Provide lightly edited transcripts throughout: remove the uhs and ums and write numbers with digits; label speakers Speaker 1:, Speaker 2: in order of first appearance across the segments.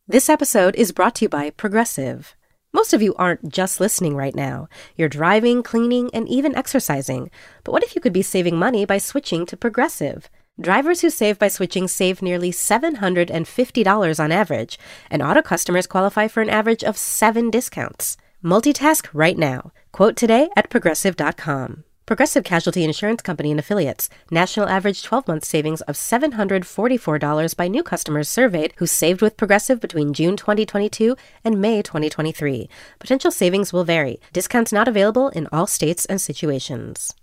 Speaker 1: This episode is brought to you by Progressive. Most of you aren't just listening right now. You're driving, cleaning, and even exercising. But what if you could be saving money by switching to Progressive? Drivers who save by switching save nearly $750 on average, and auto customers qualify for an average of 7 discounts. Multitask right now. Quote today at Progressive.com. Progressive Casualty Insurance Company and Affiliates. National average 12-month savings of $744 by new customers surveyed who saved with Progressive between June 2022 and May 2023. Potential savings will vary. Discounts not available in all states and situations.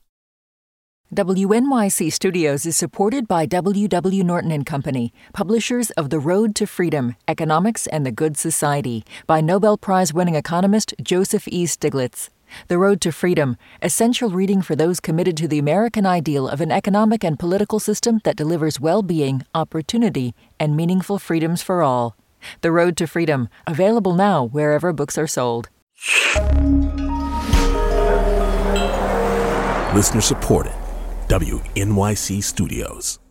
Speaker 2: WNYC Studios is supported by W.W. Norton & Company, publishers of The Road to Freedom, Economics and the Good Society, by Nobel Prize-winning economist Joseph E. Stiglitz. The Road to Freedom, essential reading for those committed to the American ideal of an economic and political system that delivers well-being, opportunity, and meaningful freedoms for all. The Road to Freedom, available now wherever books are sold.
Speaker 3: Listener supported. WNYC Studios.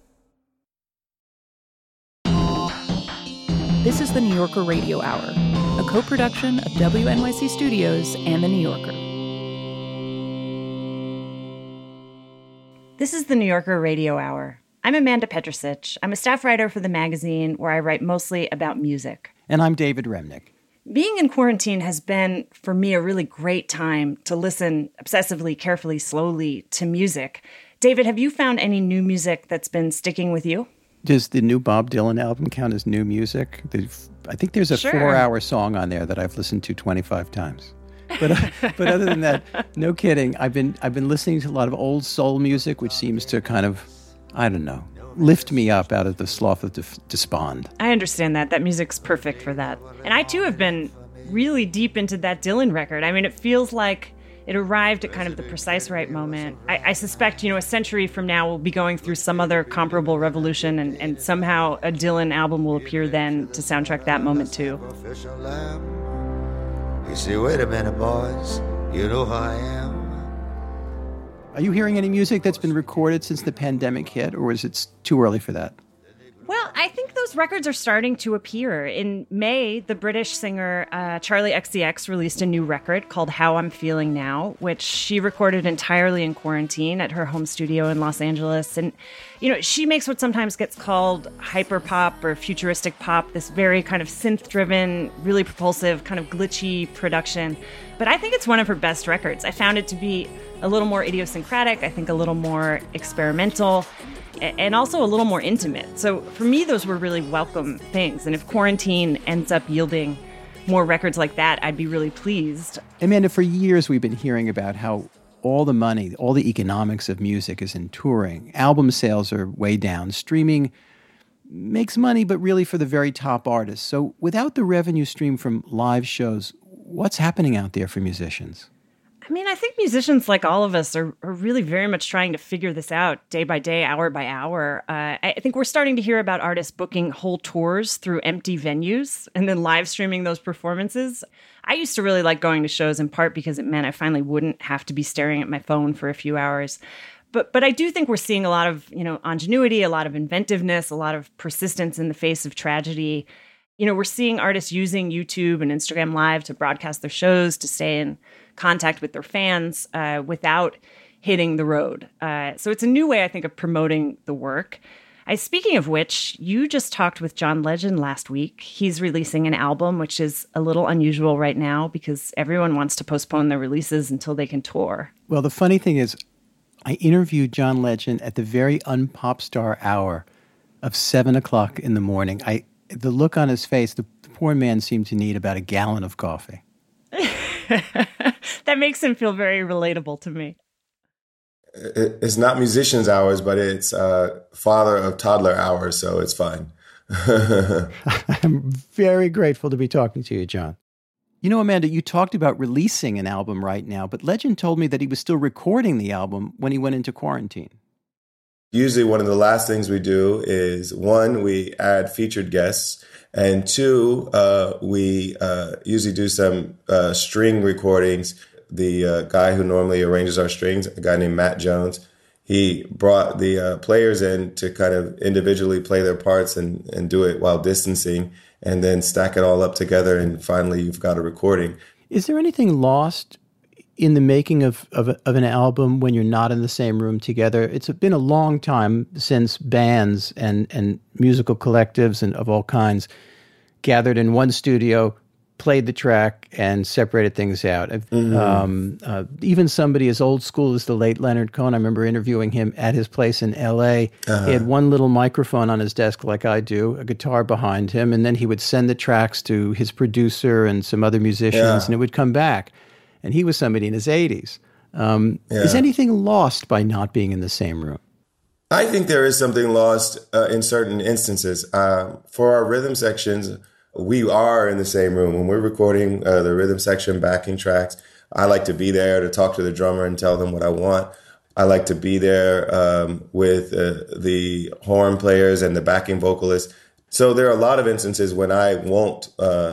Speaker 4: This is the New Yorker Radio Hour, a co-production of WNYC Studios and The New Yorker.
Speaker 5: This is the New Yorker Radio Hour. I'm Amanda Petrusich. I'm a staff writer for the magazine where I write mostly about music.
Speaker 6: And I'm David Remnick.
Speaker 5: Being in quarantine has been, for me, a really great time to listen obsessively, carefully, slowly to music. David, have you found any new music that's been sticking with you?
Speaker 6: Does the new Bob Dylan album count as new music? I think there's a 4-hour song on there that I've listened to 25 times. But other than that, no kidding. I've been listening to a lot of old soul music, which seems to kind of, I don't know, lift me up out of the slough of despond.
Speaker 5: I understand that. That music's perfect for that. And I, too, have been really deep into that Dylan record. I mean, it feels like it arrived at kind of the precise right moment. I suspect, a century from now we'll be going through some other comparable revolution, and somehow a Dylan album will appear then to soundtrack that moment, too.
Speaker 7: You say, wait a minute, boys, you know who I am.
Speaker 6: Are you hearing any music that's been recorded since the pandemic hit, or is it too early for that?
Speaker 5: Well, I think those records are starting to appear. In May, the British singer Charli XCX released a new record called How I'm Feeling Now, which she recorded entirely in quarantine at her home studio in Los Angeles. And, she makes what sometimes gets called hyperpop or futuristic pop, this very kind of synth-driven, really propulsive, kind of glitchy production. But I think it's one of her best records. I found it to be a little more idiosyncratic, I think a little more experimental, and also a little more intimate. So for me, those were really welcome things. And if quarantine ends up yielding more records like that, I'd be really pleased.
Speaker 6: Amanda, for years we've been hearing about how all the money, all the economics of music is in touring. Album sales are way down. Streaming makes money, but really for the very top artists. So without the revenue stream from live shows, what's happening out there for musicians?
Speaker 5: I mean, I think musicians, like all of us, are really very much trying to figure this out day by day, hour by hour. I think we're starting to hear about artists booking whole tours through empty venues and then live streaming those performances. I used to really like going to shows in part because it meant I finally wouldn't have to be staring at my phone for a few hours. But I do think we're seeing a lot of, ingenuity, a lot of inventiveness, a lot of persistence in the face of tragedy. We're seeing artists using YouTube and Instagram Live to broadcast their shows, to stay in contact with their fans without hitting the road. So it's a new way, I think, of promoting the work. Speaking of which, you just talked with John Legend last week. He's releasing an album, which is a little unusual right now because everyone wants to postpone their releases until they can tour.
Speaker 6: Well, the funny thing is, I interviewed John Legend at the very unpop star hour of 7 o'clock in the morning. The look on his face, the poor man seemed to need about a gallon of coffee.
Speaker 5: That makes him feel very relatable to me.
Speaker 8: It's not musicians' hours, but it's father of toddler hours, so it's fine.
Speaker 6: I'm very grateful to be talking to you, John. Amanda, you talked about releasing an album right now, but Legend told me that he was still recording the album when he went into quarantine.
Speaker 8: Usually one of the last things we do is, one, we add featured guests, and two, we usually do some string recordings. The guy who normally arranges our strings, a guy named Matt Jones, he brought the players in to kind of individually play their parts and do it while distancing, and then stack it all up together, and finally you've got a recording.
Speaker 6: Is there anything lost in the making of an album when you're not in the same room together? It's been a long time since bands and musical collectives and of all kinds gathered in one studio, played the track, and separated things out. Even somebody as old school as the late Leonard Cohen, I remember interviewing him at his place in L.A. He had one little microphone on his desk like I do, a guitar behind him, and then he would send the tracks to his producer and some other musicians, and it would come back. And he was somebody in his 80s. Is anything lost by not being in the same room?
Speaker 8: I think there is something lost in certain instances. For our rhythm sections, we are in the same room. When we're recording the rhythm section backing tracks, I like to be there to talk to the drummer and tell them what I want. I like to be there with the horn players and the backing vocalists. So there are a lot of instances when I won't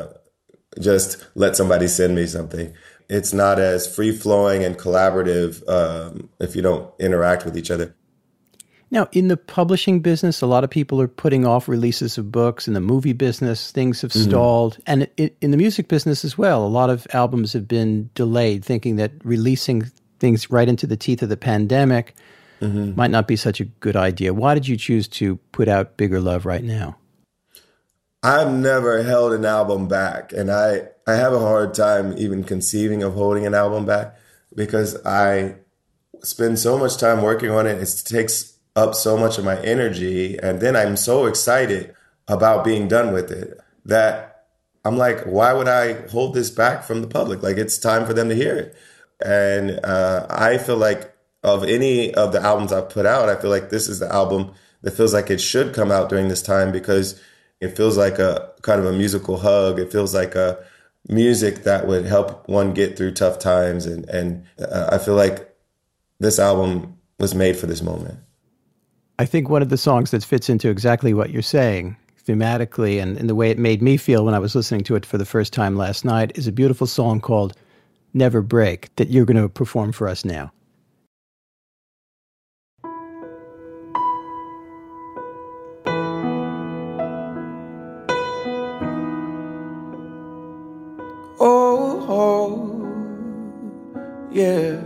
Speaker 8: just let somebody send me something. It's not as free-flowing and collaborative if you don't interact with each other.
Speaker 6: Now, in the publishing business, a lot of people are putting off releases of books. In the movie business, things have stalled. And in the music business as well, a lot of albums have been delayed, thinking that releasing things right into the teeth of the pandemic might not be such a good idea. Why did you choose to put out Bigger Love right now?
Speaker 8: I've never held an album back, and I have a hard time even conceiving of holding an album back because I spend so much time working on it. It takes up so much of my energy, and then I'm so excited about being done with it that I'm like, why would I hold this back from the public? Like, it's time for them to hear it. And I feel like of any of the albums I've put out, I feel like this is the album that feels like it should come out during this time because it feels like a kind of a musical hug. It feels like a music that would help one get through tough times. And I feel like this album was made for this moment.
Speaker 6: I think one of the songs that fits into exactly what you're saying thematically and the way it made me feel when I was listening to it for the first time last night is a beautiful song called Never Break that you're going to perform for us now.
Speaker 9: Yeah,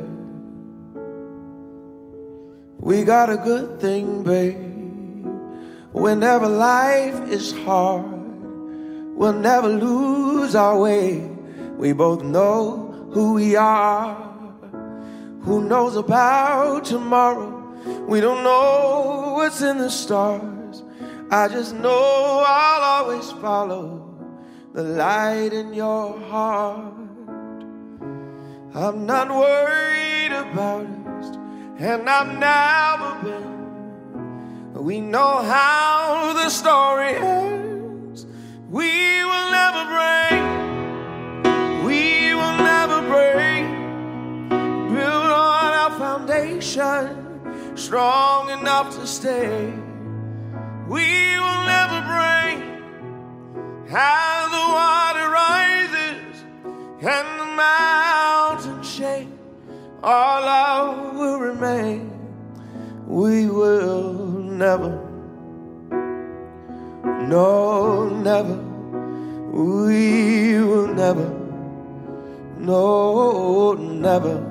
Speaker 9: we got a good thing, babe. Whenever life is hard, we'll never lose our way. We both know who we are. Who knows about tomorrow? We don't know what's in the stars. I just know I'll always follow the light in your heart. I'm not worried about us, and I've never been. We know how the story ends. We will never break. We will never break. Build on our foundation, strong enough to stay. We will never break. As the water rises and the mountains shake, our love will remain. We will never, no, never. We will never, no, never.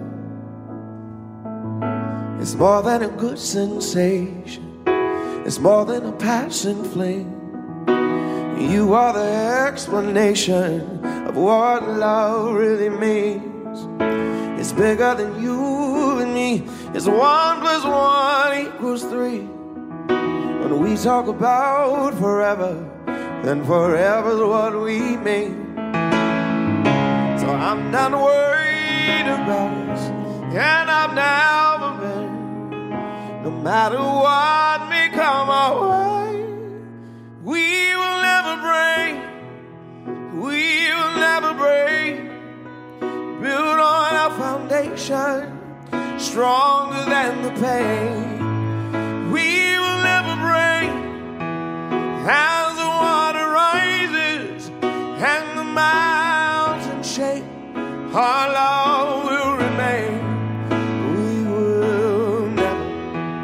Speaker 9: It's more than a good sensation. It's more than a passing flame. You are the explanation of what love really means. It's bigger than you and me. It's 1 + 1 = 3. When we talk about forever, then forever's what we mean. So I'm not worried about us, and I've never been. No matter what may come our way, we will never break. We will never break. Build on our foundation, stronger than the pain. We will never break. As the water rises and the mountains shake, our love will remain. We will never,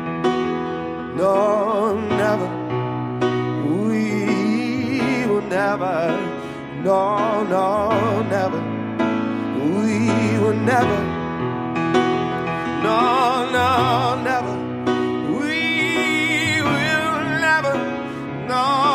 Speaker 9: never, no, no, never. We will never, no, no, never. We will never, no.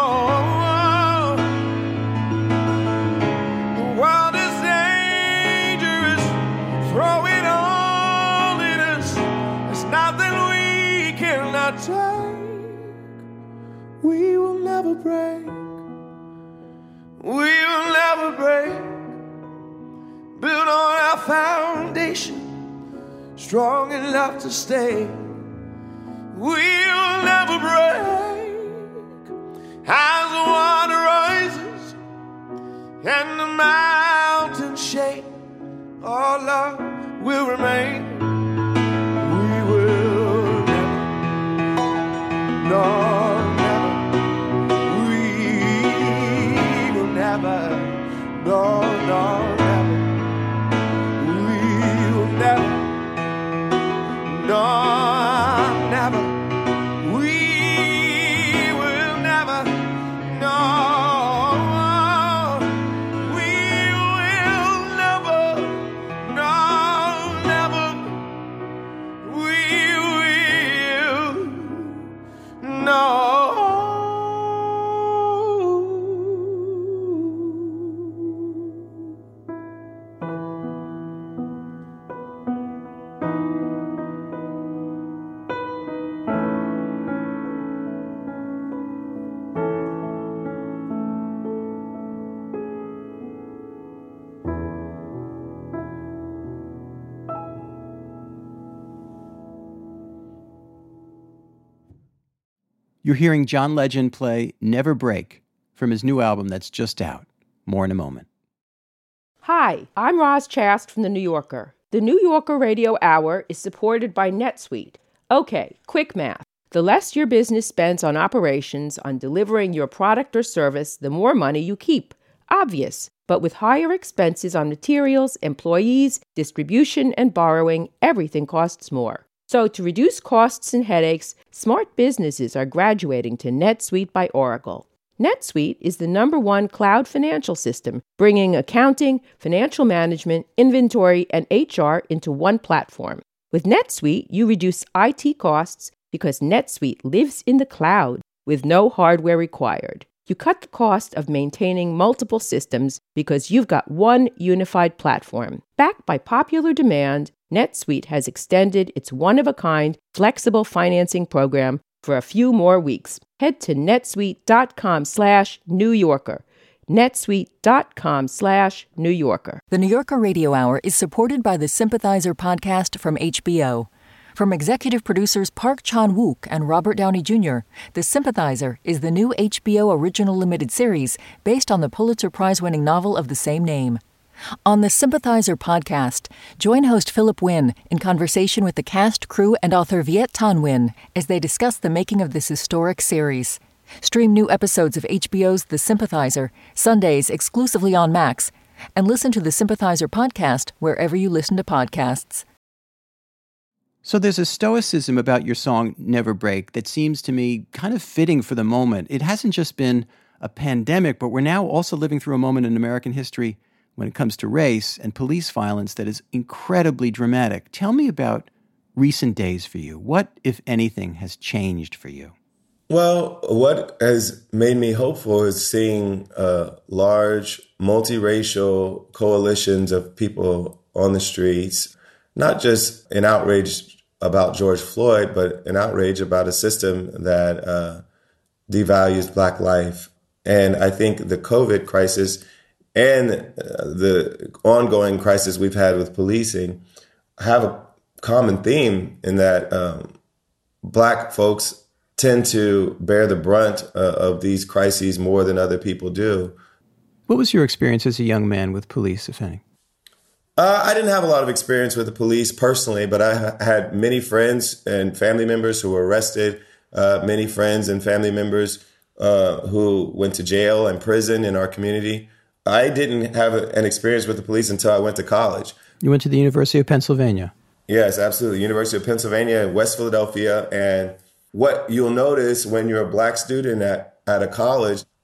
Speaker 9: The world is dangerous, throw it all in us. There's nothing we cannot take. We will never break. We will never break. Build on our foundation, strong enough to stay. We'll never break. As the water rises and the mountains shake, our love will remain. We will never, no, never. We will never, no, no, never. We will never, no, never. We will never, no. We will never, no, never. We will, no.
Speaker 6: You're hearing John Legend play Never Break from his new album that's just out. More in a moment.
Speaker 10: Hi, I'm Roz Chast from The New Yorker. The New Yorker Radio Hour is supported by NetSuite. Okay, quick math. The less your business spends on operations, on delivering your product or service, the more money you keep. Obvious. But with higher expenses on materials, employees, distribution, and borrowing, everything costs more. So to reduce costs and headaches, smart businesses are graduating to NetSuite by Oracle. NetSuite is the #1 cloud financial system, bringing accounting, financial management, inventory, and HR into one platform. With NetSuite, you reduce IT costs because NetSuite lives in the cloud with no hardware required. You cut the cost of maintaining multiple systems because you've got one unified platform. Backed by popular demand, NetSuite has extended its one-of-a-kind flexible financing program for a few more weeks. Head to netsuite.com/New Yorker. netsuite.com/New Yorker.
Speaker 2: The New Yorker Radio Hour is supported by the Sympathizer podcast from HBO. From executive producers Park Chan-wook and Robert Downey Jr., The Sympathizer is the new HBO original limited series based on the Pulitzer Prize-winning novel of the same name. On the Sympathizer podcast, join host Philip Wynn in conversation with the cast, crew, and author Viet Thanh Nguyen as they discuss the making of this historic series. Stream new episodes of HBO's The Sympathizer, Sundays exclusively on Max, and listen to the Sympathizer podcast wherever you listen to podcasts.
Speaker 6: So there's a stoicism about your song Never Break that seems to me kind of fitting for the moment. It hasn't just been a pandemic, but we're now also living through a moment in American history when it comes to race and police violence that is incredibly dramatic. Tell me about recent days for you. What, if anything, has changed for you?
Speaker 8: Well, what has made me hopeful is seeing large multiracial coalitions of people on the streets, not just an outrage about George Floyd, but an outrage about a system that devalues Black life. And I think the COVID crisis and the ongoing crisis we've had with policing have a common theme in that Black folks tend to bear the brunt of these crises more than other people do.
Speaker 6: What was your experience as a young man with police, if any?
Speaker 8: I didn't have a lot of experience with the police personally, but I had many friends and family members who were arrested, many friends and family members who went to jail and prison in our community. I didn't have an experience with the police until I went to college.
Speaker 6: You went to the University of Pennsylvania.
Speaker 8: Yes, absolutely. University of Pennsylvania in West Philadelphia. And what you'll notice when you're a Black student at a college,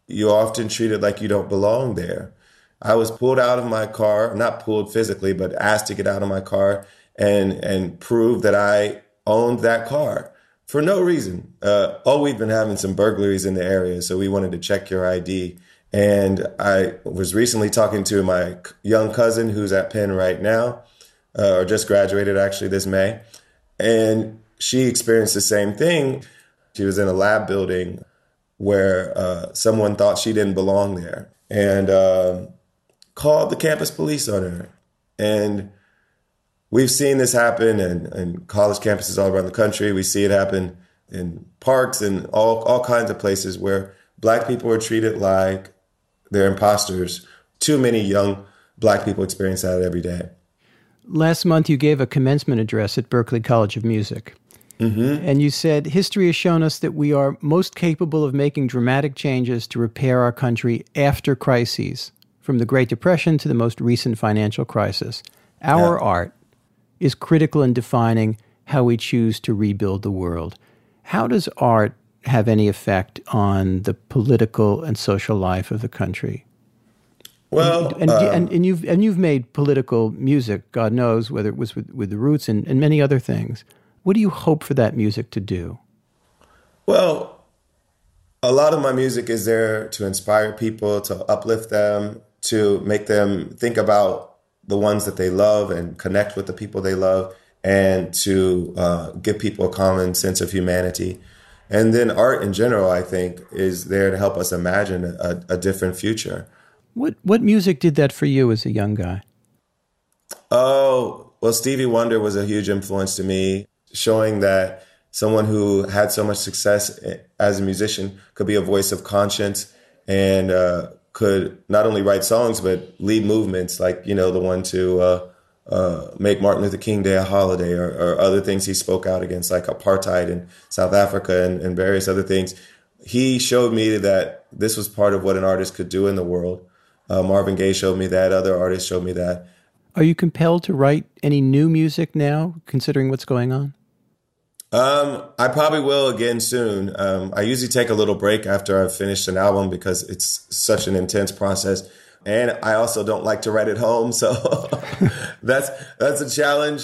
Speaker 8: you're often treated like you don't belong there. I was pulled out of my car, not pulled physically, but asked to get out of my car and prove that I owned that car for no reason. We've been having some burglaries in the area, so we wanted to check your ID. And I was recently talking to my young cousin who's at Penn right now, or just graduated actually this May. And she experienced the same thing. She was in a lab building where someone thought she didn't belong there and called the campus police on her. And we've seen this happen in college campuses all around the country. We see it happen in parks and all kinds of places where Black people are treated like they're imposters. Too many young Black people experience that every day.
Speaker 6: Last month, you gave a commencement address at Berklee College of Music. Mm-hmm. And you said, history has shown us that we are most capable of making dramatic changes to repair our country after crises, from the Great Depression to the most recent financial crisis. Our art is critical in defining how we choose to rebuild the world. How does art have any effect on the political and social life of the country?
Speaker 8: Well,
Speaker 6: and you've made political music, God knows, whether it was with the Roots and many other things. What do you hope for that music to do?
Speaker 8: Well, a lot of my music is there to inspire people, to uplift them, to make them think about the ones that they love and connect with the people they love, and to give people a common sense of humanity. And then art in general, I think, is there to help us imagine a different future.
Speaker 6: What music did that for you as a young guy?
Speaker 8: Oh, well, Stevie Wonder was a huge influence to me, showing that someone who had so much success as a musician could be a voice of conscience and could not only write songs, but lead movements like, the one to make Martin Luther King Day a holiday or other things he spoke out against, like apartheid in South Africa and various other things. He showed me that this was part of what an artist could do in the world. Marvin Gaye showed me that. Other artists showed me that.
Speaker 6: Are you compelled to write any new music now, considering what's going on?
Speaker 8: I probably will again soon. I usually take a little break after I've finished an album because it's such an intense process. And I also don't like to write at home, so that's a challenge.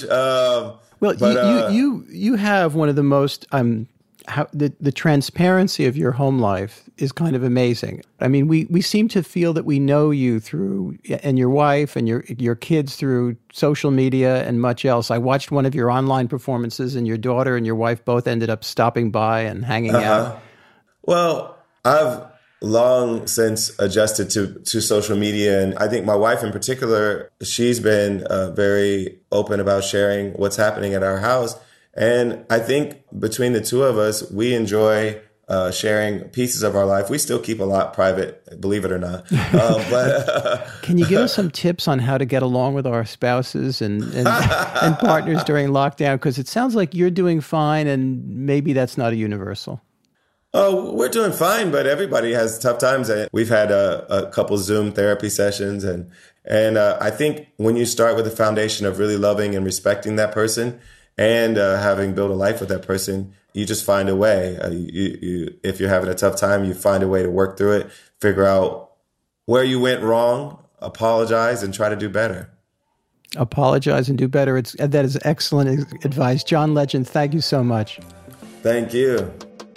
Speaker 6: You have one of the most the transparency of your home life is kind of amazing. I mean, we seem to feel that we know you through, and your wife and your kids through social media and much else. I watched one of your online performances, and your daughter and your wife both ended up stopping by and hanging out.
Speaker 8: Well, I've long since adjusted to social media, and I think my wife in particular, she's been very open about sharing what's happening at our house. And I think between the two of us, we enjoy sharing pieces of our life. We still keep a lot private, believe it or not. But
Speaker 6: can you give us some tips on how to get along with our spouses and partners during lockdown? Because it sounds like you're doing fine, and maybe that's not a universal.
Speaker 8: Oh, we're doing fine, but everybody has tough times. We've had a couple Zoom therapy sessions, and I think when you start with the foundation of really loving and respecting that person, and having built a life with that person, you just find a way. If you're having a tough time, you find a way to work through it, figure out where you went wrong, apologize, and try to do better.
Speaker 6: Apologize and do better. That is excellent advice. John Legend, thank you so much.
Speaker 8: Thank you.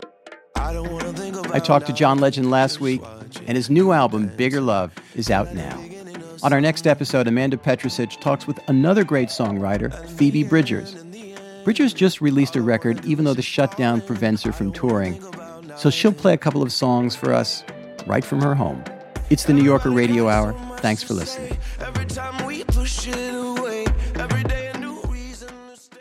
Speaker 6: I talked to John Legend last week, and his new album, Bigger Love, is out now. On our next episode, Amanda Petrusich talks with another great songwriter, Phoebe Bridgers. Bridgers just released a record, even though the shutdown prevents her from touring. So she'll play a couple of songs for us right from her home. It's the New Yorker Radio Hour. Thanks for listening.
Speaker 9: Every time we push it away, every day a new reason to stay.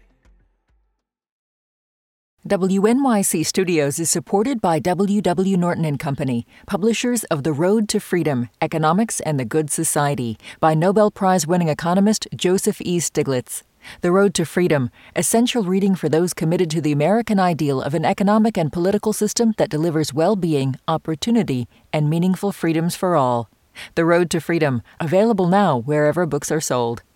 Speaker 2: WNYC Studios is supported by W.W. Norton and Company, publishers of The Road to Freedom, Economics and the Good Society, by Nobel Prize-winning economist Joseph E. Stiglitz. The Road to Freedom, essential reading for those committed to the American ideal of an economic and political system that delivers well-being, opportunity, and meaningful freedoms for all. The Road to Freedom, available now wherever books are sold.